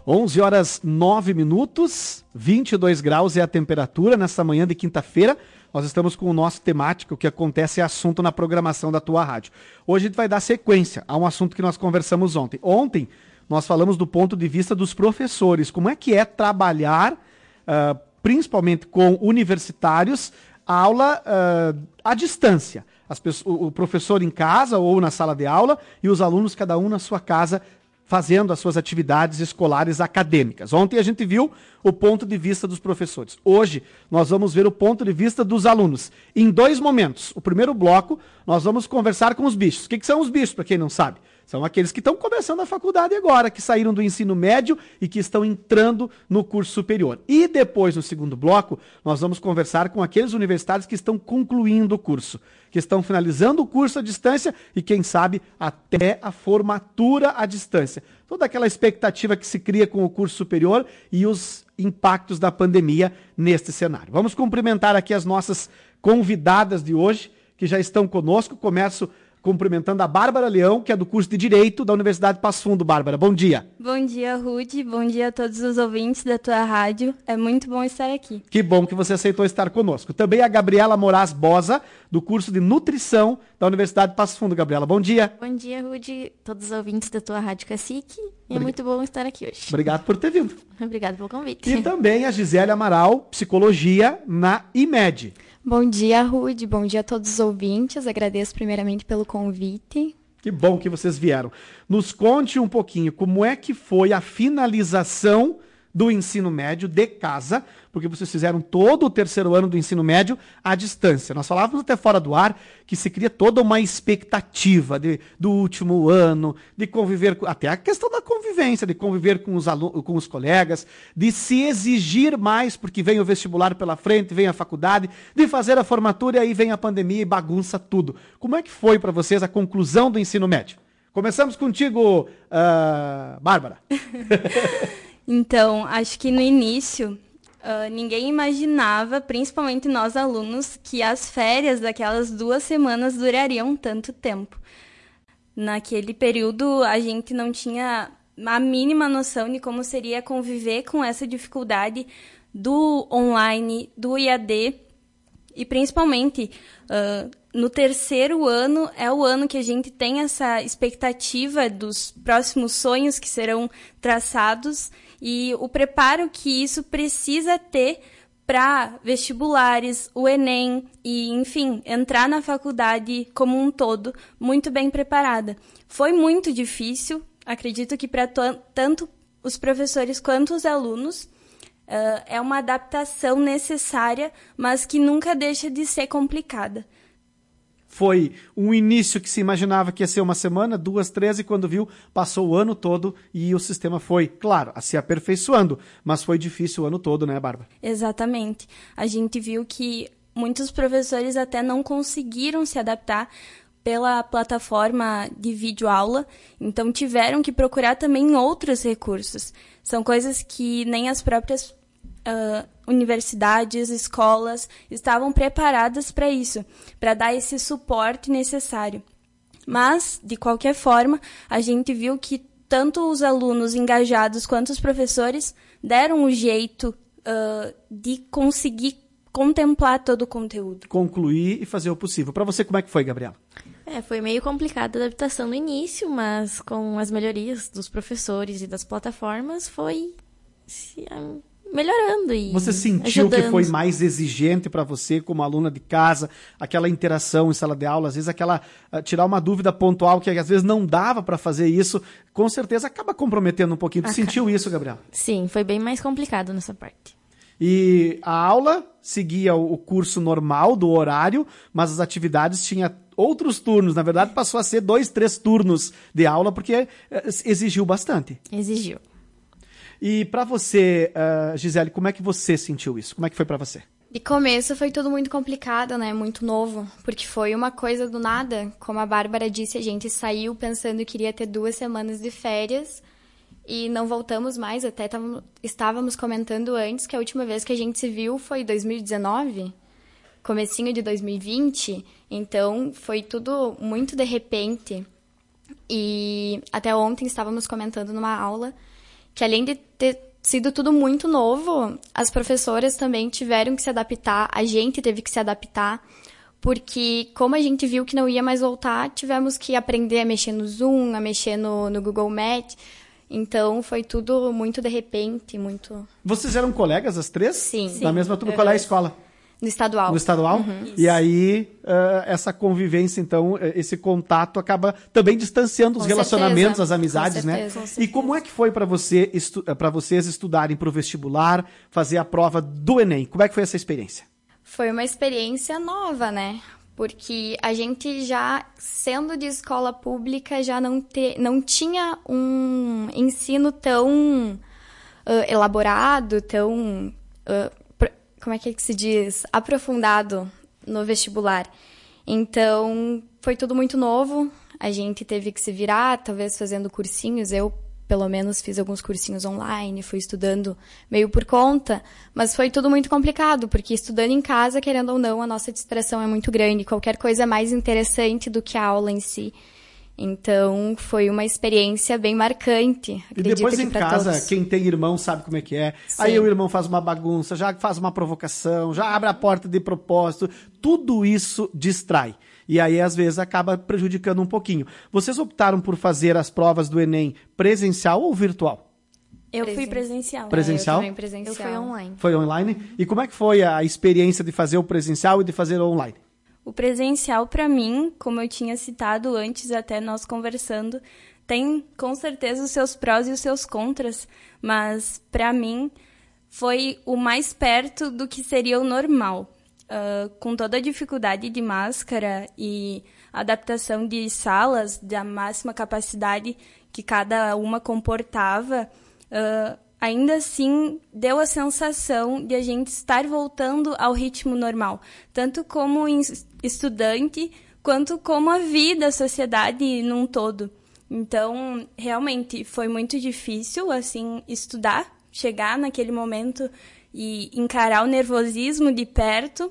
11 horas 9 minutos, 22 graus é a temperatura nesta manhã de quinta-feira. Nós estamos com o nosso temático, o que acontece é assunto na programação da tua rádio. Hoje a gente vai dar sequência a um assunto que nós conversamos ontem. Ontem nós falamos do ponto de vista dos professores, como é que é trabalhar, principalmente com universitários, a aula à distância. O professor em casa ou na sala de aula e os alunos, cada um na sua casa, fazendo as suas atividades escolares acadêmicas. Ontem a gente viu o ponto de vista dos professores. Hoje nós vamos ver o ponto de vista dos alunos. Em 2 momentos. O primeiro bloco, nós vamos conversar com os bichos. O que são os bichos, para quem não sabe? São aqueles que estão começando a faculdade agora, que saíram do ensino médio e que estão entrando no curso superior. E depois, no segundo bloco, nós vamos conversar com aqueles universitários que estão concluindo o curso, que estão finalizando o curso à distância e, quem sabe, até a formatura à distância. Toda aquela expectativa que se cria com o curso superior e os impactos da pandemia neste cenário. Vamos cumprimentar aqui as nossas convidadas de hoje, que já estão conosco. Começo cumprimentando a Bárbara Leão, que é do curso de Direito da Universidade Passo Fundo. Bárbara, bom dia. Bom dia, Rudy. Bom dia a todos os ouvintes da tua rádio. É muito bom estar aqui. Que bom que você aceitou estar conosco. Também a Gabriela Moraes Bosa, do curso de Nutrição da Universidade Passo Fundo. Gabriela, bom dia. Bom dia, Rudy, todos os ouvintes da tua rádio Cacique. É muito bom estar aqui hoje. Obrigado por ter vindo. Obrigado pelo convite. E também a Gisele Amaral, Psicologia na IMED. Bom dia, Rudy. Bom dia a todos os ouvintes. Agradeço primeiramente pelo convite. Que bom que vocês vieram. Nos conte um pouquinho como é que foi a finalização do ensino médio de casa, porque vocês fizeram todo o terceiro ano do ensino médio à distância. Nós falávamos até fora do ar que se cria toda uma expectativa do último ano, de conviver, até a questão da convivência, de conviver com os colegas, de se exigir mais, porque vem o vestibular pela frente, vem a faculdade, de fazer a formatura e aí vem a pandemia e bagunça tudo. Como é que foi para vocês a conclusão do ensino médio? Começamos contigo, Bárbara. Então, acho que no início, ninguém imaginava, principalmente nós alunos, que as férias daquelas 2 semanas durariam tanto tempo. Naquele período, a gente não tinha a mínima noção de como seria conviver com essa dificuldade do online, do IAD, e principalmente no terceiro ano é o ano que a gente tem essa expectativa dos próximos sonhos que serão traçados e o preparo que isso precisa ter para vestibulares, o Enem e, enfim, entrar na faculdade como um todo muito bem preparada. Foi muito difícil, acredito que para tanto os professores quanto os alunos, é uma adaptação necessária, mas que nunca deixa de ser complicada. Foi um início que se imaginava que ia ser 1 semana, 2, 3, e quando viu, passou o ano todo e o sistema foi, claro, se aperfeiçoando, mas foi difícil o ano todo, né, Bárbara? Exatamente. A gente viu que muitos professores até não conseguiram se adaptar pela plataforma de videoaula, então tiveram que procurar também outros recursos. São coisas que nem as próprias universidades, escolas estavam preparadas para isso, para dar esse suporte necessário. Mas, de qualquer forma, a gente viu que tanto os alunos engajados quanto os professores deram um jeito de conseguir contemplar todo o conteúdo. Concluir e fazer o possível. Para você, como é que foi, Gabriela? Foi meio complicada a adaptação no início, mas com as melhorias dos professores e das plataformas foi melhorando e você sentiu ajudando. Que foi mais exigente para você como aluna de casa, aquela interação em sala de aula, às vezes tirar uma dúvida pontual que às vezes não dava para fazer isso, com certeza acaba comprometendo um pouquinho. Tu sentiu isso, Gabriela? Sim, foi bem mais complicado nessa parte. E a aula seguia o curso normal do horário, mas as atividades tinha outros turnos. Na verdade, passou a ser 2, 3 turnos de aula, porque exigiu bastante. Exigiu. E para você, Gisele, como é que você sentiu isso? Como é que foi para você? De começo foi tudo muito complicado, né? Muito novo, porque foi uma coisa do nada. Como a Bárbara disse, a gente saiu pensando que iria ter 2 semanas de férias e não voltamos mais. Até estávamos comentando antes que a última vez que a gente se viu foi em 2019, comecinho de 2020. Então, foi tudo muito de repente. E até ontem estávamos comentando numa aula que além de ter sido tudo muito novo, as professoras também tiveram que se adaptar, a gente teve que se adaptar, porque como a gente viu que não ia mais voltar, tivemos que aprender a mexer no Zoom, a mexer no Google Meet. Então, foi tudo muito de repente, muito... Vocês eram colegas, as três? Sim. Na mesma turma, qual é a escola? No estadual. No estadual? E aí, essa convivência, então, esse contato acaba também distanciando os Com relacionamentos, certeza. as amizades, Com né? certeza. E como é que foi para vocês estudarem para o vestibular, fazer a prova do Enem? Como é que foi essa experiência? Foi uma experiência nova, né? Porque a gente já, sendo de escola pública, já não tinha um ensino tão elaborado, tão... como é que se diz? Aprofundado no vestibular. Então, foi tudo muito novo. A gente teve que se virar, talvez fazendo cursinhos. Eu, pelo menos, fiz alguns cursinhos online, fui estudando meio por conta. Mas foi tudo muito complicado, porque estudando em casa, querendo ou não, a nossa distração é muito grande. Qualquer coisa é mais interessante do que a aula em si. Então, foi uma experiência bem marcante. E depois em casa, todos. quem tem irmão sabe como é que é. Sim. Aí o irmão faz uma bagunça, já faz uma provocação, já abre a porta de propósito. Tudo isso distrai. E aí, às vezes, acaba prejudicando um pouquinho. Vocês optaram por fazer as provas do Enem presencial ou virtual? Eu fui presencial. Presencial? Eu também presencial. Eu fui online. Foi online? E como é que foi a experiência de fazer o presencial e de fazer o online? O presencial, para mim, como eu tinha citado antes, até nós conversando, tem com certeza os seus prós e os seus contras, mas para mim foi o mais perto do que seria o normal. Com toda a dificuldade de máscara e adaptação de salas da máxima capacidade que cada uma comportava, ainda assim deu a sensação de a gente estar voltando ao ritmo normal, tanto como estudante, quanto como a vida, a sociedade num todo. Então, realmente, foi muito difícil, assim, estudar, chegar naquele momento e encarar o nervosismo de perto,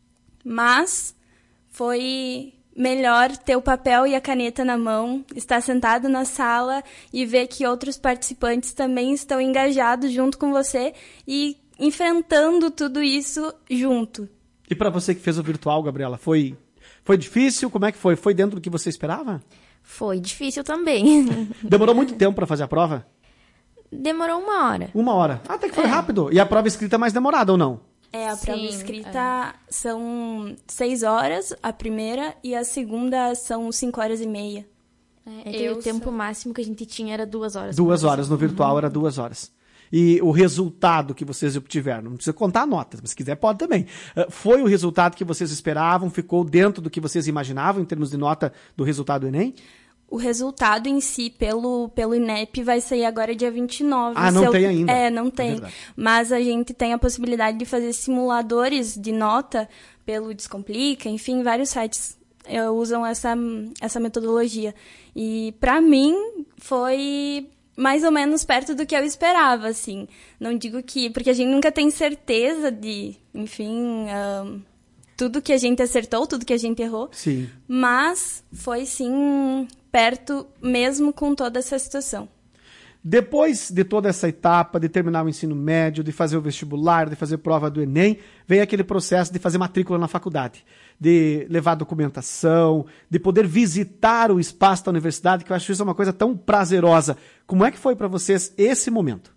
mas foi melhor ter o papel e a caneta na mão, estar sentado na sala e ver que outros participantes também estão engajados junto com você e enfrentando tudo isso junto. E para você que fez o virtual, Gabriela, foi difícil? Como é que foi? Foi dentro do que você esperava? Foi difícil também. Demorou muito tempo para fazer a prova? Demorou 1 hora. 1 hora. Até que foi rápido. E a prova escrita é mais demorada ou não? A prova Sim, escrita são 6 horas, a primeira, e a segunda são 5 horas e meia. O tempo máximo que a gente tinha era 2 horas. 2 horas. No virtual era 2 horas. E o resultado que vocês obtiveram, não precisa contar notas, mas se quiser pode também. Foi o resultado que vocês esperavam? Ficou dentro do que vocês imaginavam em termos de nota do resultado do Enem? O resultado em si, pelo INEP, vai sair agora dia 29. Ah, não tem ainda? Não tem. Verdade. Mas a gente tem a possibilidade de fazer simuladores de nota pelo Descomplica, enfim, vários sites usam essa metodologia. E, para mim, foi mais ou menos perto do que eu esperava, assim. Não digo que... Porque a gente nunca tem certeza de, enfim... tudo que a gente acertou, tudo que a gente errou. Sim. Mas foi, sim, perto mesmo com toda essa situação. Depois de toda essa etapa, de terminar o ensino médio, de fazer o vestibular, de fazer prova do Enem, veio aquele processo de fazer matrícula na faculdade, de levar documentação, de poder visitar o espaço da universidade, que eu acho isso uma coisa tão prazerosa. Como é que foi para vocês esse momento?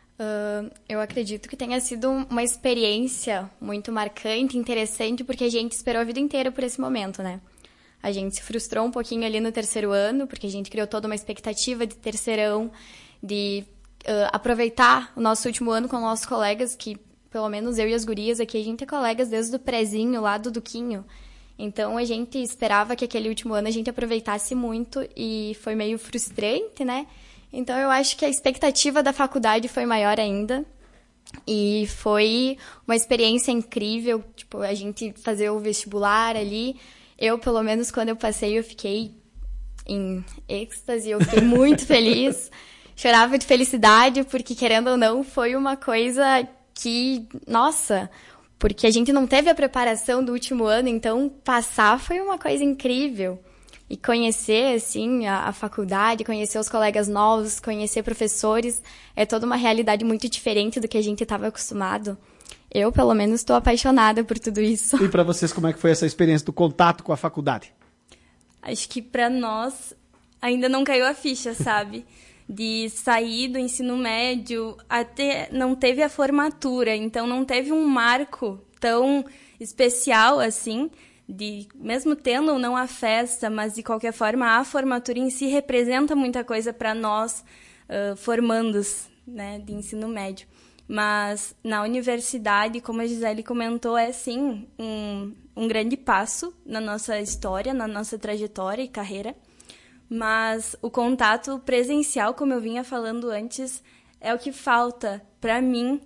Eu acredito que tenha sido uma experiência muito marcante, interessante, porque a gente esperou a vida inteira por esse momento, né? A gente se frustrou um pouquinho ali no 3º ano, porque a gente criou toda uma expectativa de terceirão, de aproveitar o nosso último ano com nossos colegas, que pelo menos eu e as gurias aqui, a gente é colegas desde o prezinho, lá do Duquinho. Então, a gente esperava que aquele último ano a gente aproveitasse muito e foi meio frustrante, né? Então, eu acho que a expectativa da faculdade foi maior ainda. E foi uma experiência incrível, tipo, a gente fazer o vestibular ali. Eu, pelo menos, quando eu passei, eu fiquei em êxtase, eu fiquei muito feliz. Chorava de felicidade, porque, querendo ou não, foi uma coisa que, nossa, porque a gente não teve a preparação do último ano, então passar foi uma coisa incrível. E conhecer, assim, a faculdade, conhecer os colegas novos, conhecer professores, é toda uma realidade muito diferente do que a gente estava acostumado. Eu, pelo menos, estou apaixonada por tudo isso. E para vocês, como é que foi essa experiência do contato com a faculdade? Acho que para nós ainda não caiu a ficha, sabe? De sair do ensino médio até não teve a formatura, então não teve um marco tão especial assim, de mesmo tendo ou não a festa, mas de qualquer forma a formatura em si representa muita coisa para nós formandos, né, de ensino médio. Mas na universidade, como a Gisele comentou, é sim um grande passo na nossa história, na nossa trajetória e carreira. Mas o contato presencial, como eu vinha falando antes, é o que falta para mim,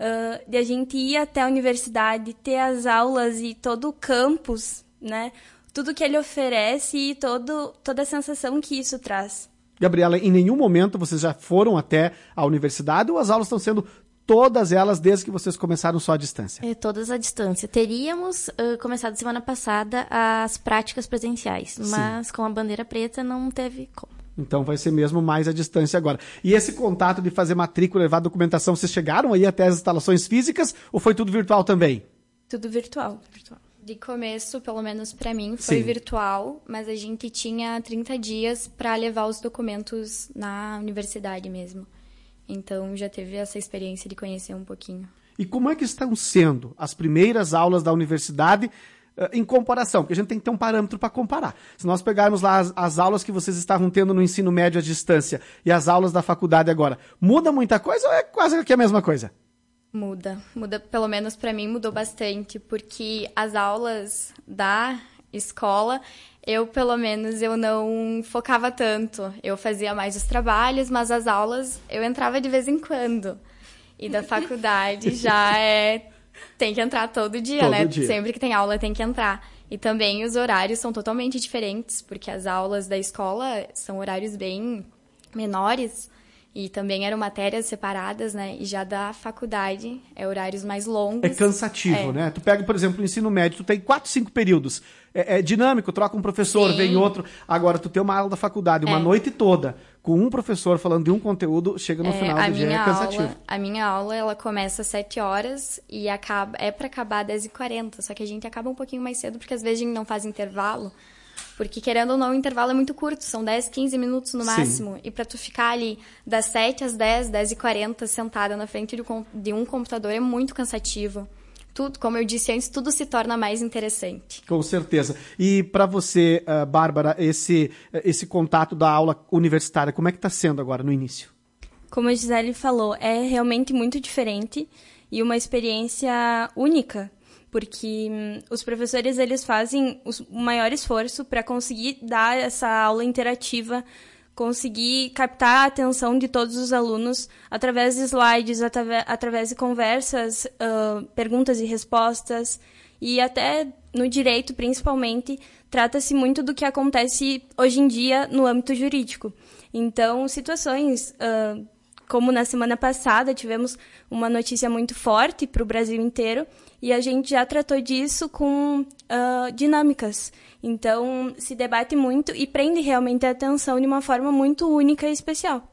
de a gente ir até a universidade, ter as aulas e todo o campus, né? Tudo que ele oferece e toda a sensação que isso traz. Gabriela, em nenhum momento vocês já foram até a universidade ou as aulas estão sendo todas elas desde que vocês começaram só à distância? Todas à distância. Teríamos começado semana passada as práticas presenciais, mas com a bandeira preta não teve como. Então vai ser mesmo mais à distância agora. E esse contato de fazer matrícula, levar documentação, vocês chegaram aí até as instalações físicas ou foi tudo virtual também? Tudo virtual. De começo, pelo menos para mim, foi virtual, mas a gente tinha 30 dias para levar os documentos na universidade mesmo. Então já teve essa experiência de conhecer um pouquinho. E como é que estão sendo as primeiras aulas da universidade em comparação? Porque a gente tem que ter um parâmetro para comparar. Se nós pegarmos lá as aulas que vocês estavam tendo no ensino médio à distância e as aulas da faculdade agora, muda muita coisa ou é quase que a mesma coisa? Muda, pelo menos para mim mudou bastante, porque as aulas da escola, pelo menos eu não focava tanto. Eu fazia mais os trabalhos, mas as aulas eu entrava de vez em quando. E da faculdade já tem que entrar todo dia, né? Sempre que tem aula tem que entrar. E também os horários são totalmente diferentes, porque as aulas da escola são horários bem menores. E também eram matérias separadas, né? E já da faculdade, horários mais longos. É cansativo, né? Tu pega, por exemplo, o ensino médio, tu tem 4, 5 períodos. É dinâmico, troca um professor, vem outro. Agora, tu tem uma aula da faculdade, uma noite toda, com um professor falando de um conteúdo, chega no final do dia, é cansativo. A minha aula, ela começa às 7 horas e para acabar às 10h40. Só que a gente acaba um pouquinho mais cedo, porque às vezes a gente não faz intervalo. Porque, querendo ou não, o intervalo é muito curto, são 10, 15 minutos no máximo. E para tu ficar ali das 7 às 10, 10h40, sentada na frente de um computador é muito cansativo. Tudo, como eu disse antes, tudo se torna mais interessante. Com certeza. E para você, Bárbara, esse contato da aula universitária, como é que está sendo agora no início? Como a Gisele falou, é realmente muito diferente e uma experiência única. Porque os professores eles fazem o maior esforço para conseguir dar essa aula interativa, conseguir captar a atenção de todos os alunos através de slides, através de conversas, perguntas e respostas. E até no direito, principalmente, trata-se muito do que acontece hoje em dia no âmbito jurídico. Então, situações como na semana passada, tivemos uma notícia muito forte para o Brasil inteiro, e a gente já tratou disso com dinâmicas. Então, se debate muito e prende realmente a atenção de uma forma muito única e especial.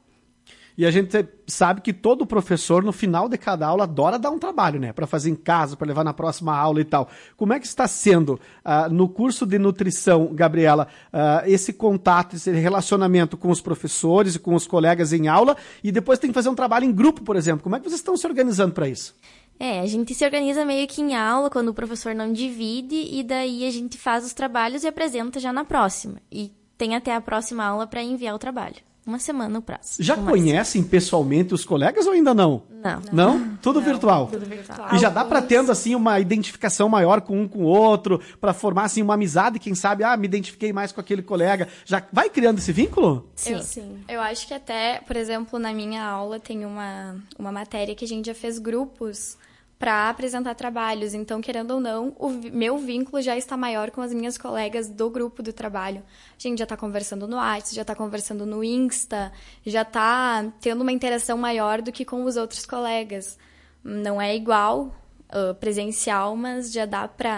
E a gente sabe que todo professor, no final de cada aula, adora dar um trabalho, né? Para fazer em casa, para levar na próxima aula e tal. Como é que está sendo, no curso de nutrição, Gabriela, esse contato, esse relacionamento com os professores e com os colegas em aula, e depois tem que fazer um trabalho em grupo, por exemplo. Como é que vocês estão se organizando para isso? A gente se organiza meio que em aula, quando o professor não divide, e daí a gente faz os trabalhos e apresenta já na próxima. E tem até a próxima aula para enviar o trabalho. Uma semana no prazo. Já conhecem pessoalmente os colegas ou ainda não? Não? Tudo virtual? Tudo virtual. E já dá para tendo assim uma identificação maior com um com o outro, para formar assim uma amizade, quem sabe, me identifiquei mais com aquele colega. Já vai criando esse vínculo? Sim. Eu acho que até, por exemplo, na minha aula tem uma matéria que a gente já fez grupos para apresentar trabalhos. Então, querendo ou não, o meu vínculo já está maior com as minhas colegas do grupo do trabalho. A gente já está conversando no WhatsApp, já está conversando no Insta, já está tendo uma interação maior do que com os outros colegas. Não é igual presencial, mas já dá para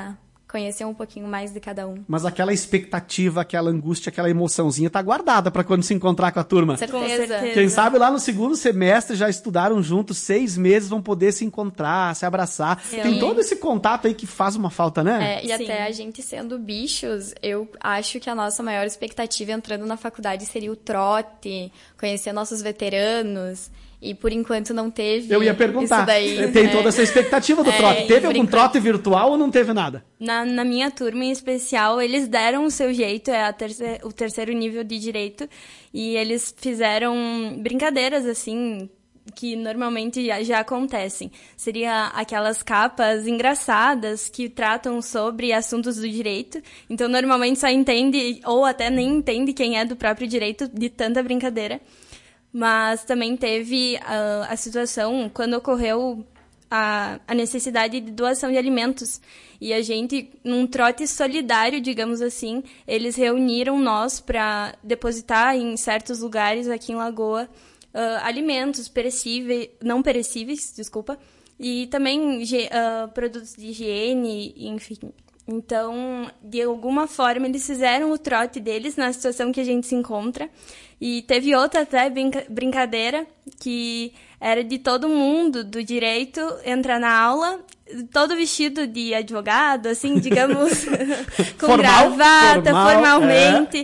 conhecer um pouquinho mais de cada um. Mas aquela expectativa, aquela angústia, aquela emoçãozinha tá guardada para quando se encontrar com a turma. Com certeza. Quem sabe lá no segundo semestre já estudaram juntos 6 meses, vão poder se encontrar, se abraçar. Tem todo esse contato aí que faz uma falta, né? E Sim. até a gente sendo bichos, eu acho que a nossa maior expectativa entrando na faculdade seria o trote, conhecer nossos veteranos. E por enquanto não teve. Eu ia perguntar. Isso daí, tem toda essa expectativa do trote. Teve algum trote virtual ou não teve nada? Na minha turma em especial, eles deram o seu jeito, o terceiro nível de direito, e eles fizeram brincadeiras, assim, que normalmente já acontecem. Seria aquelas capas engraçadas que tratam sobre assuntos do direito. Então, normalmente só entende, ou até nem entende quem é do próprio direito de tanta brincadeira. Mas também teve a situação quando ocorreu a necessidade de doação de alimentos. E a gente, num trote solidário, digamos assim, eles reuniram nós para depositar em certos lugares aqui em Lagoa alimentos não perecíveis, e também produtos de higiene, enfim. Então, de alguma forma, eles fizeram o trote deles na situação que a gente se encontra. E teve outra até brincadeira, que era de todo mundo do direito entrar na aula, todo vestido de advogado, assim, digamos, com gravata, formalmente.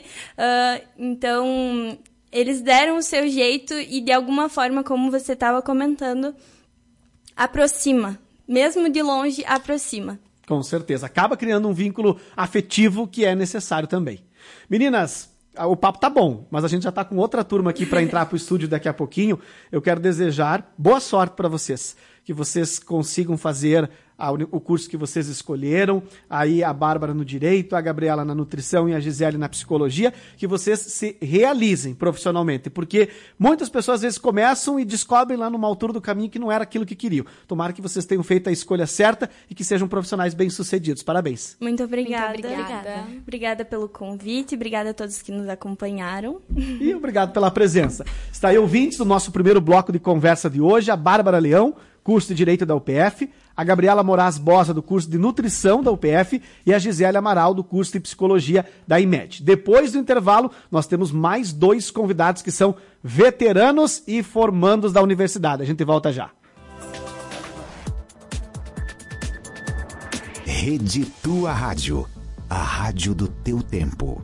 Então, eles deram o seu jeito e, de alguma forma, como você estava comentando, aproxima. Mesmo de longe, aproxima. Com certeza. Acaba criando um vínculo afetivo que é necessário também. Meninas, o papo tá bom, mas a gente já tá com outra turma aqui para entrar pro estúdio daqui a pouquinho. Eu quero desejar boa sorte para vocês. Que vocês consigam fazer o curso que vocês escolheram, aí a Bárbara no Direito, a Gabriela na Nutrição e a Gisele na Psicologia, que vocês se realizem profissionalmente, porque muitas pessoas às vezes começam e descobrem lá numa altura do caminho que não era aquilo que queriam. Tomara que vocês tenham feito a escolha certa e que sejam profissionais bem-sucedidos. Parabéns. Muito obrigada. Muito obrigada. Obrigada pelo convite, obrigada a todos que nos acompanharam. E obrigado pela presença. Está aí, ouvintes, do nosso primeiro bloco de conversa de hoje, a Bárbara Leão, curso de Direito da UPF, a Gabriela Moraes Bosa, do curso de Nutrição da UPF, e a Gisele Amaral, do curso de Psicologia da IMED. Depois do intervalo, nós temos mais 2 convidados que são veteranos e formandos da universidade. A gente volta já. Rede Tua Rádio, a rádio do teu tempo.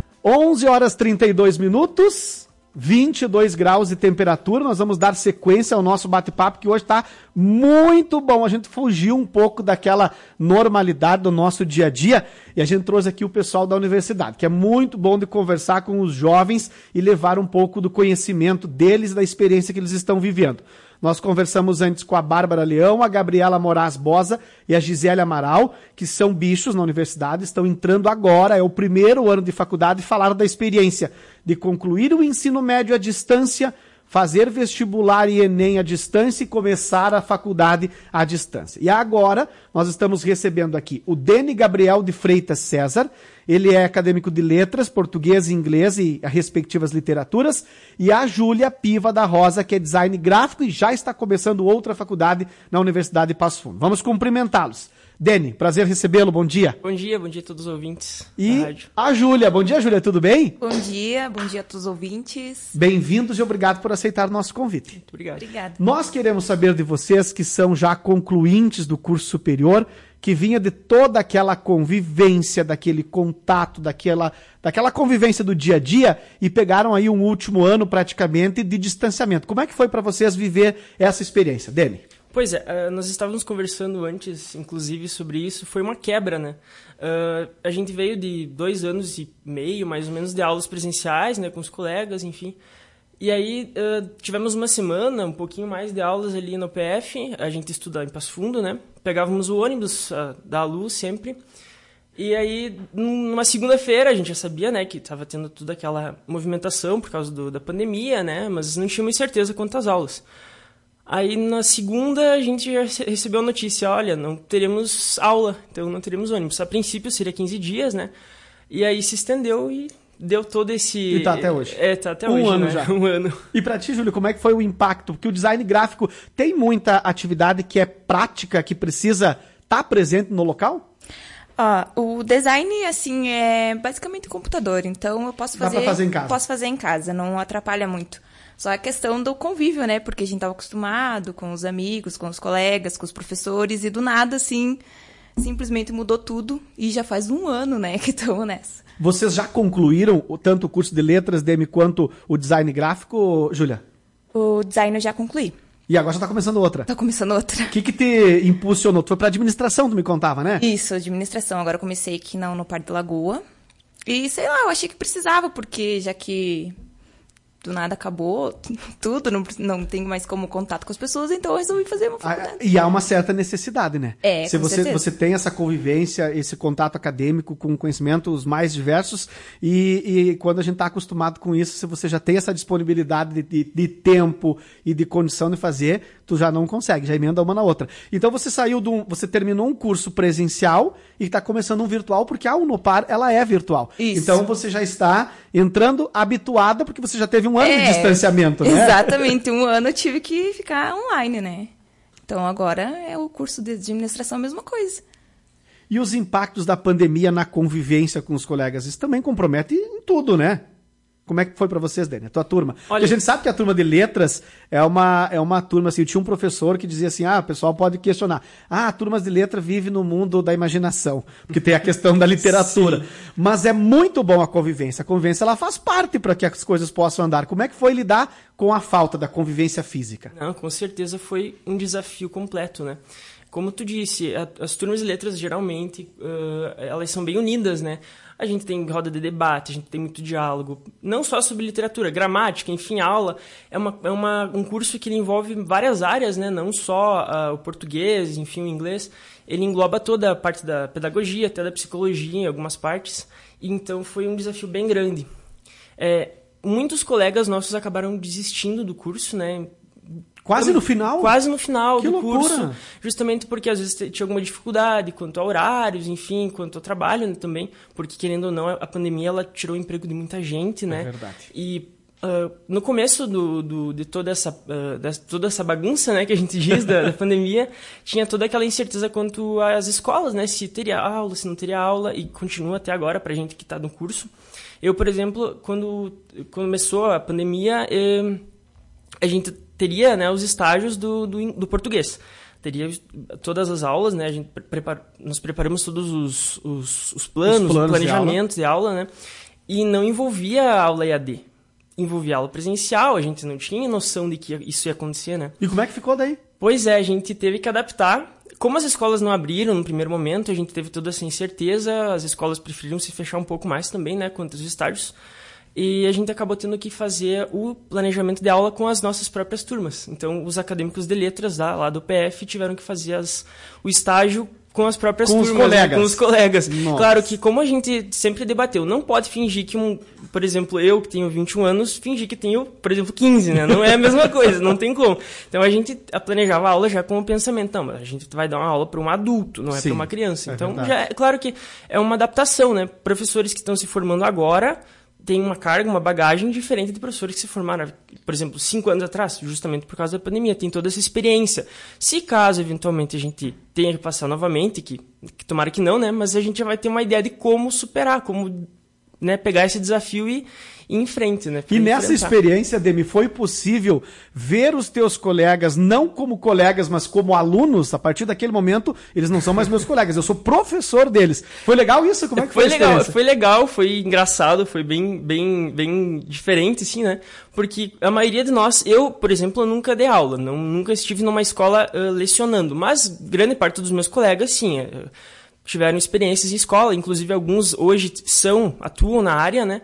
11h32, 22 graus de temperatura. Nós vamos dar sequência ao nosso bate-papo, que hoje está muito bom. A gente fugiu um pouco daquela normalidade do nosso dia a dia e a gente trouxe aqui o pessoal da universidade, que é muito bom de conversar com os jovens e levar um pouco do conhecimento deles, da experiência que eles estão vivendo. Nós conversamos antes com a Bárbara Leão, a Gabriela Moraes Bosa e a Gisele Amaral, que são bichos na universidade, estão entrando agora, é o primeiro ano de faculdade, e falaram da experiência de concluir o ensino médio à distância, fazer vestibular e Enem à distância e começar a faculdade à distância. E agora nós estamos recebendo aqui o Deni Gabriel de Freitas César. Ele é acadêmico de letras, português e inglês e as respectivas literaturas. E a Júlia Piva da Rosa, que é design gráfico e já está começando outra faculdade na Universidade de Passo Fundo. Vamos cumprimentá-los. Deni, prazer recebê-lo, bom dia. Bom dia a todos os ouvintes e da rádio. A Júlia, bom dia Júlia, tudo bem? Bom dia a todos os ouvintes. Bem-vindos e obrigado por aceitar o nosso convite. Muito obrigado. Obrigada. Nós queremos saber de vocês que são já concluintes do curso superior, que vinha de toda aquela convivência, daquele contato, daquela convivência do dia a dia e pegaram aí um último ano praticamente de distanciamento. Como é que foi para vocês viver essa experiência, Deni? Pois é, nós estávamos conversando antes, inclusive, sobre isso. Foi uma quebra, né? A gente veio de 2 anos e meio, mais ou menos, de aulas presenciais, né, com os colegas, enfim. E aí tivemos uma semana, um pouquinho mais de aulas ali na UPF. A gente estudava em Passo Fundo, né? Pegávamos o ônibus da Luz sempre. E aí, numa segunda-feira, a gente já sabia, né, que estava tendo toda aquela movimentação por causa da pandemia, né? Mas não tínhamos certeza quanto às aulas. Aí, na segunda, a gente já recebeu a notícia, olha, não teremos aula, então não teremos ônibus. A princípio, seria 15 dias, né? E aí se estendeu e deu todo esse... E tá até hoje. Tá até hoje, ano né? já. Um ano. E pra ti, Júlio, como é que foi o impacto? Porque o design gráfico tem muita atividade que é prática, que precisa estar presente no local? O design, assim, é basicamente computador, então eu posso fazer... Dá pra fazer em casa. Posso fazer em casa, não atrapalha muito. Só a questão do convívio, né? Porque a gente estava acostumado com os amigos, com os colegas, com os professores, e do nada, assim, simplesmente mudou tudo. E já faz 1 ano, né, que estamos nessa. Vocês já concluíram tanto o curso de letras, Demi, quanto o design gráfico, Júlia? O design eu já concluí. E agora já tá começando outra. Tá começando outra. O que te impulsionou? Tu foi pra administração, tu me contava, né? Isso, administração. Agora eu comecei aqui na Unopar de Lagoa. E, sei lá, eu achei que precisava, porque já que do nada acabou tudo, não tenho mais como contato com as pessoas, então eu resolvi fazer uma faculdade. E há uma certa necessidade, né? Se com certeza. você tem essa convivência, esse contato acadêmico com conhecimentos mais diversos, e quando a gente está acostumado com isso, se você já tem essa disponibilidade de tempo e de condição de fazer, tu já não consegue, já emenda uma na outra. Então você terminou um curso presencial e está começando um virtual, porque a Unopar, ela é virtual. Isso. Então você já está entrando habituada, porque você já teve um ano de distanciamento, né? Exatamente, 1 ano eu tive que ficar online, né? Então agora é o curso de administração a mesma coisa. E os impactos da pandemia na convivência com os colegas, isso também compromete em tudo, né? Como é que foi pra vocês, Dani, a tua turma? Olha, a gente sabe que a turma de letras é uma turma, assim, eu tinha um professor que dizia assim, o pessoal pode questionar, turmas de letra vivem no mundo da imaginação, porque tem a questão da literatura. Sim. Mas é muito bom a convivência ela faz parte para que as coisas possam andar. Como é que foi lidar com a falta da convivência física? Não, com certeza foi um desafio completo, né? Como tu disse, as turmas de letras, geralmente, elas são bem unidas, né? A gente tem roda de debate, a gente tem muito diálogo, não só sobre literatura, gramática, enfim, a aula é um curso que ele envolve várias áreas, né? Não só o português, enfim, o inglês, ele engloba toda a parte da pedagogia, até da psicologia em algumas partes, e então foi um desafio bem grande. Muitos colegas nossos acabaram desistindo do curso, né? Quase no final? Quase no final do loucura. Curso, justamente porque às vezes tinha alguma dificuldade quanto a horários, enfim, quanto ao trabalho, né, também, porque querendo ou não, a pandemia ela tirou o emprego de muita gente, né? É verdade. E no começo de toda essa bagunça, né, que a gente diz da pandemia, tinha toda aquela incerteza quanto às escolas, né, se teria aula, se não teria aula, e continua até agora pra gente que está no curso. Eu, por exemplo, quando começou a pandemia, a gente teria, né, os estágios do português. Teria todas as aulas, né? Nós preparamos todos os planos, o planejamento de aula, né? E não envolvia a aula EAD. Envolvia a aula presencial, a gente não tinha noção de que isso ia acontecer, né? E como é que ficou daí? Pois é, a gente teve que adaptar. Como as escolas não abriram no primeiro momento, a gente teve toda essa incerteza, as escolas preferiram se fechar um pouco mais também, né? Quanto aos estágios. E a gente acabou tendo que fazer o planejamento de aula com as nossas próprias turmas. Então, os acadêmicos de letras lá do PF tiveram que fazer o estágio com as próprias turmas, com os colegas. Nossa. Claro que, como a gente sempre debateu, não pode fingir que por exemplo, eu que tenho 21 anos, fingir que tenho, por exemplo, 15, né? Não é a mesma coisa, não tem como. Então, a gente planejava a aula já com o pensamento, não, a gente vai dar uma aula para um adulto, não é para uma criança. Então, claro que é uma adaptação, né? Professores que estão se formando agora tem uma carga, uma bagagem diferente de professores que se formaram, por exemplo, 5 anos atrás, justamente por causa da pandemia. Tem toda essa experiência. Se caso, eventualmente, a gente tenha que passar novamente, que tomara que não, né? Mas a gente já vai ter uma ideia de como superar, como, né, pegar esse desafio e ir em frente, né? E nessa experiência, Demi, foi possível ver os teus colegas, não como colegas, mas como alunos? A partir daquele momento, eles não são mais meus colegas, eu sou professor deles. Foi legal isso? Como é que foi a experiência? Foi legal, foi engraçado, foi bem diferente, assim, né? Porque a maioria de nós, eu, por exemplo, eu nunca dei aula, nunca estive numa escola lecionando, mas grande parte dos meus colegas, sim, tiveram experiências em escola, inclusive alguns hoje atuam na área, né?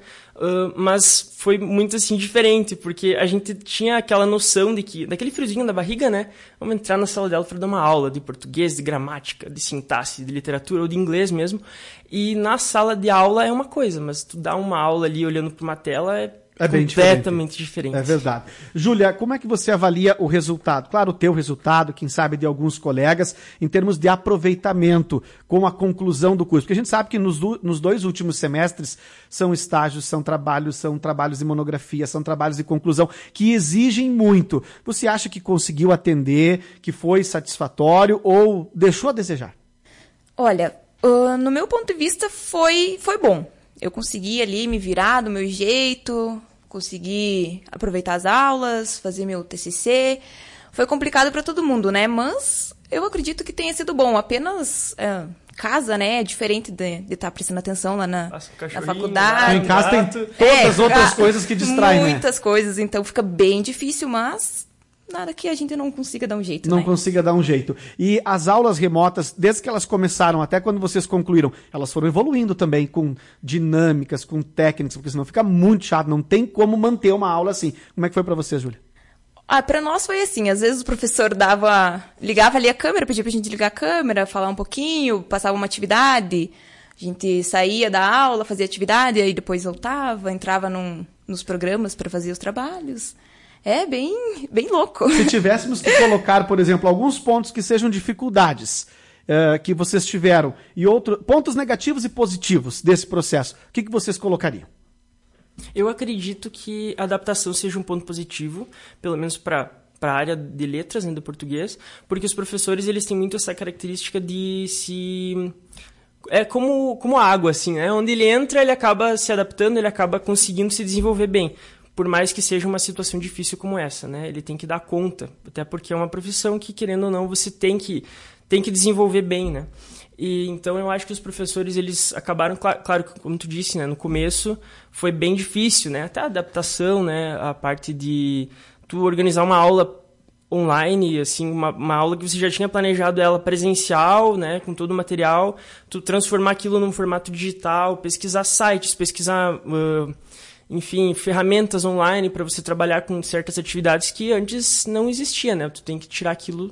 Mas foi muito assim diferente, porque a gente tinha aquela noção daquele friozinho da barriga, né? Vamos entrar na sala de aula para dar uma aula de português, de gramática, de sintaxe, de literatura ou de inglês mesmo. E na sala de aula é uma coisa, mas tu dá uma aula ali olhando para uma tela é bem completamente diferente. É verdade. Júlia, como é que você avalia o resultado? Claro, o teu resultado, quem sabe de alguns colegas, em termos de aproveitamento com a conclusão do curso. Porque a gente sabe que nos 2 últimos semestres são estágios, são trabalhos de monografia, são trabalhos de conclusão que exigem muito. Você acha que conseguiu atender, que foi satisfatório ou deixou a desejar? Olha, No meu ponto de vista, foi bom. Eu consegui ali me virar do meu jeito, consegui aproveitar as aulas, fazer meu TCC. Foi complicado para todo mundo, né? Mas eu acredito que tenha sido bom. Apenas casa, né? É diferente de estar prestando atenção lá na faculdade. Em casa tem todas as outras coisas que distraem, muitas coisas, então fica bem difícil, mas nada que a gente não consiga dar um jeito, Não consiga dar um jeito. E as aulas remotas, desde que elas começaram até quando vocês concluíram, elas foram evoluindo também com dinâmicas, com técnicas, porque senão fica muito chato, não tem como manter uma aula assim. Como é que foi pra vocês, Júlia? Para nós foi assim, às vezes o professor ligava ali a câmera, pedia pra gente ligar a câmera, falar um pouquinho, passava uma atividade, a gente saía da aula, fazia atividade, aí depois voltava, entrava nos programas para fazer os trabalhos. É bem louco. Se tivéssemos que colocar, por exemplo, alguns pontos que sejam dificuldades que vocês tiveram e pontos negativos e positivos desse processo, o que vocês colocariam? Eu acredito que a adaptação seja um ponto positivo, pelo menos para a área de letras, né, do português, porque os professores eles têm muito essa característica de se... É como a água, assim, né? Onde ele entra, ele acaba se adaptando, ele acaba conseguindo se desenvolver bem. Por mais que seja uma situação difícil como essa, né? Ele tem que dar conta, até porque é uma profissão que, querendo ou não, você tem que desenvolver bem, né? E então eu acho que os professores, eles acabaram, claro, como tu disse, né? No começo foi bem difícil, né? Até a adaptação, né? A parte de tu organizar uma aula online, assim, uma aula que você já tinha planejado ela presencial, né? Com todo o material, tu transformar aquilo num formato digital, pesquisar sites, pesquisar... enfim, ferramentas online para você trabalhar com certas atividades que antes não existia, né? Tu tem que tirar aquilo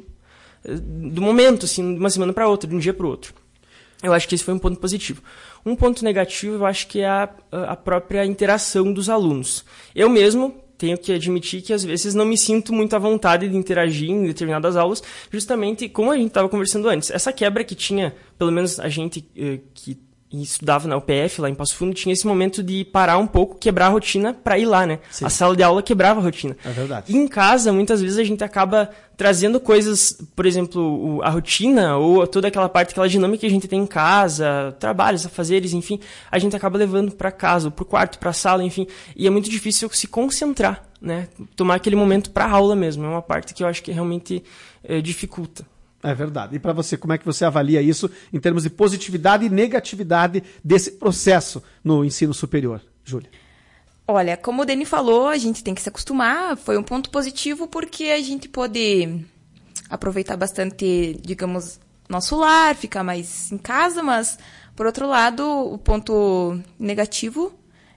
do momento, assim, de uma semana para outra, de um dia para o outro. Eu acho que esse foi um ponto positivo. Um ponto negativo, eu acho que é a própria interação dos alunos. Eu mesmo tenho que admitir que às vezes não me sinto muito à vontade de interagir em determinadas aulas, justamente como a gente estava conversando antes. Essa quebra que tinha, pelo menos a gente que estudava na UPF, lá em Passo Fundo, tinha esse momento de parar um pouco, quebrar a rotina para ir lá, né? Sim. A sala de aula quebrava a rotina. É verdade. E em casa, muitas vezes, a gente acaba trazendo coisas, por exemplo, a rotina, ou toda aquela parte, aquela dinâmica que a gente tem em casa, trabalhos, afazeres, enfim, a gente acaba levando para casa, pro quarto, pra sala, enfim, e é muito difícil se concentrar, né? Tomar aquele momento para aula mesmo, é uma parte que eu acho que realmente dificulta. É verdade. E para você, como é que você avalia isso em termos de positividade e negatividade desse processo no ensino superior, Júlia? Olha, como o Dani falou, a gente tem que se acostumar. Foi um ponto positivo porque a gente pode aproveitar bastante, digamos, nosso lar, ficar mais em casa, mas, por outro lado, o ponto negativo...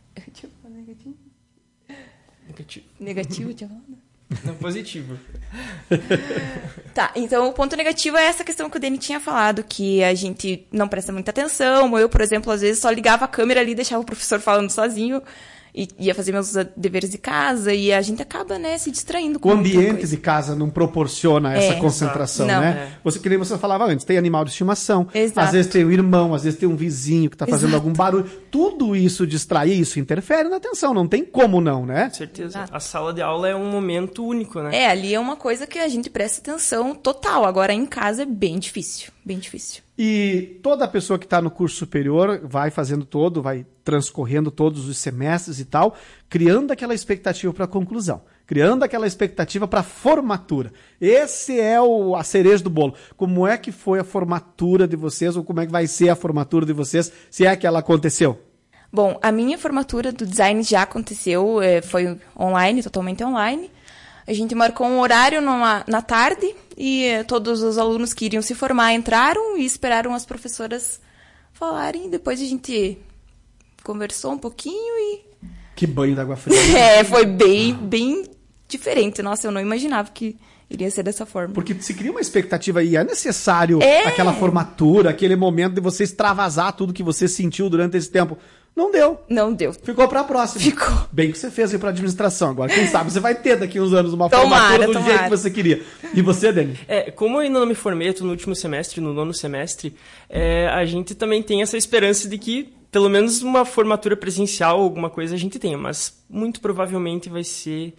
Negativo, tinha falado? Não, positivo. Tá, então o ponto negativo é essa questão que o Dani tinha falado, que a gente não presta muita atenção. Eu, por exemplo, às vezes só ligava a câmera ali e deixava o professor falando sozinho e ia fazer meus deveres de casa e a gente acaba, né, se distraindo com o ambiente de casa não proporciona essa concentração, não, né? Você, que nem você falava antes, tem animal de estimação, exato. Às vezes tem um irmão, às vezes tem um vizinho que está fazendo algum barulho. Tudo isso distrai, isso interfere na atenção, não tem como não, né? Com certeza. A sala de aula é um momento único, né? Ali é uma coisa que a gente presta atenção total. Agora, em casa é bem difícil, bem difícil. E toda pessoa que está no curso superior vai transcorrendo todos os semestres e tal, criando aquela expectativa para a conclusão, criando aquela expectativa para a formatura. Esse é a cereja do bolo. Como é que foi a formatura de vocês, ou como é que vai ser a formatura de vocês, se é que ela aconteceu? Bom, a minha formatura do design já aconteceu, foi online, totalmente online. A gente marcou um horário na tarde e todos os alunos que iriam se formar entraram e esperaram as professoras falarem. Depois a gente conversou um pouquinho e... Que banho d'água fria. Foi bem diferente. Nossa, eu não imaginava que iria ser dessa forma. Porque se cria uma expectativa aí, é necessário aquela formatura, aquele momento de você extravasar tudo que você sentiu durante esse tempo. Não deu. Não deu. Ficou pra próxima. Ficou. Bem que você fez aí pra administração. Agora, quem sabe você vai ter daqui uns anos uma formatura do jeito que você queria. E você, Dani? Como eu ainda não me formei, eu tô no último semestre, no 9º semestre, a gente também tem essa esperança de que pelo menos uma formatura presencial, alguma coisa a gente tenha, mas muito provavelmente vai ser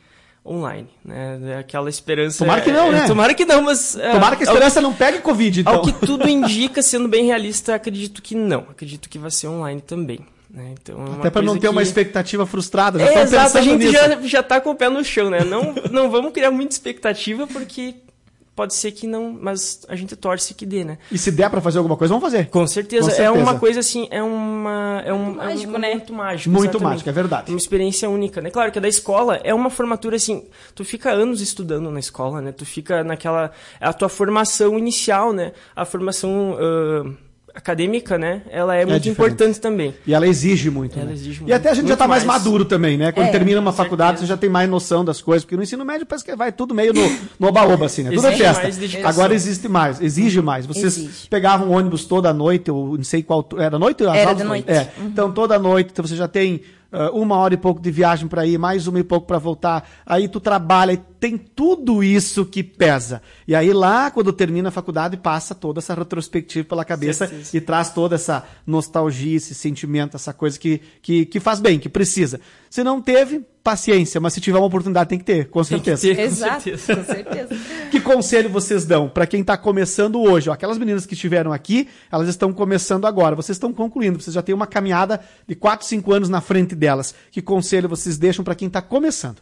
online, né? Aquela esperança... Tomara que não, né? Tomara que não, mas... Tomara que a esperança não pegue Covid, então. Ao que tudo indica, sendo bem realista, acredito que não. Acredito que vai ser online também. Né? Então, até para não ter uma expectativa frustrada. Já exato, a gente já tá com o pé no chão, né? Não vamos criar muita expectativa, porque pode ser que não, mas a gente torce que dê, né? E se der para fazer alguma coisa, vamos fazer. Com certeza. É uma coisa assim, é um mágico, né? Muito mágico. Muito exatamente. mágico, é verdade. Uma experiência única, né? Claro que a da escola é uma formatura assim, tu fica anos estudando na escola, né? Tu fica naquela... É a tua formação inicial, né? A formação... acadêmica, né? Ela é muito importante também. E ela exige muito. Ela né? exige muito. E até a gente já está mais maduro também, né? Quando termina uma faculdade, certeza. você já tem mais noção das coisas, porque no ensino médio parece que vai tudo meio no oba-oba, assim, né? Tudo é Exige festa. mais dedicação. Agora exige mais. Vocês pegavam um ônibus toda noite, ou não sei qual... Era noite? Era de noite. Então toda noite, então você já tem 1 hora e pouco de viagem para ir, mais 1 e pouco para voltar. Aí tu trabalha e tem tudo isso que pesa. E aí lá, quando termina a faculdade, passa toda essa retrospectiva pela cabeça e traz toda essa nostalgia, esse sentimento, essa coisa que faz bem, que precisa. Se não teve, paciência, mas se tiver uma oportunidade tem que ter, com certeza. Tem que ter, Exato, com certeza. Que conselho vocês dão para quem está começando hoje? Ó, aquelas meninas que estiveram aqui, elas estão começando agora, vocês estão concluindo, vocês já têm uma caminhada de 4, 5 anos na frente delas. Que conselho vocês deixam para quem está começando?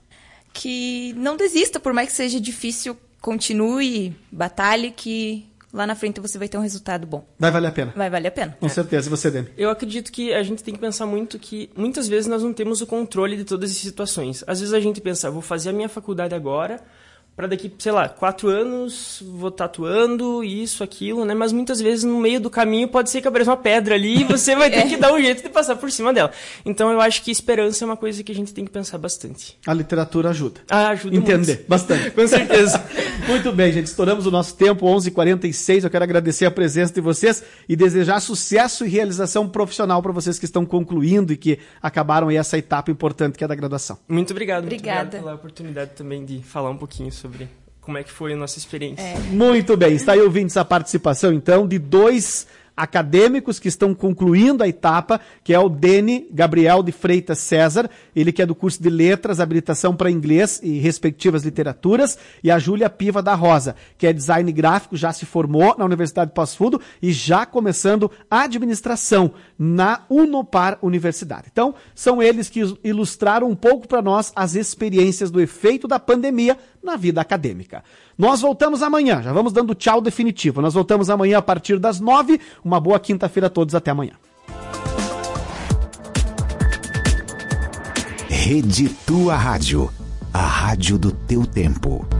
Que não desista, por mais que seja difícil, continue, batalhe, que lá na frente você vai ter um resultado bom. Vai valer a pena. Vai valer a pena. Com certeza. E você, Demi? Eu acredito que a gente tem que pensar muito que muitas vezes nós não temos o controle de todas as situações. Às vezes a gente pensa, vou fazer a minha faculdade agora, para daqui, sei lá, 4 anos vou tatuando, isso, aquilo, né? Mas muitas vezes no meio do caminho pode ser que apareça uma pedra ali e você vai ter que dar um jeito de passar por cima dela. Então eu acho que esperança é uma coisa que a gente tem que pensar bastante. A literatura ajuda. Ajuda entender muito. bastante. Com certeza. Muito bem, gente. Estouramos o nosso tempo, 11h46. Eu quero agradecer a presença de vocês e desejar sucesso e realização profissional para vocês que estão concluindo e que acabaram aí essa etapa importante que é a da graduação. Muito obrigado. Obrigada. Muito obrigado pela oportunidade também de falar um pouquinho sobre como é que foi a nossa experiência. Muito bem. Está aí ouvindo essa participação, então, de 2 acadêmicos que estão concluindo a etapa, que é o Deni Gabriel de Freitas César, ele que é do curso de Letras, habilitação para inglês e respectivas literaturas, e a Júlia Piva da Rosa, que é design gráfico, já se formou na Universidade de Passo Fundo e já começando a administração na Unopar Universidade. Então, são eles que ilustraram um pouco para nós as experiências do efeito da pandemia na vida acadêmica. Nós voltamos amanhã, já vamos dando tchau definitivo. Nós voltamos amanhã a partir das 9h. Uma boa quinta-feira a todos, até amanhã. Rede Tua Rádio, a rádio do teu tempo.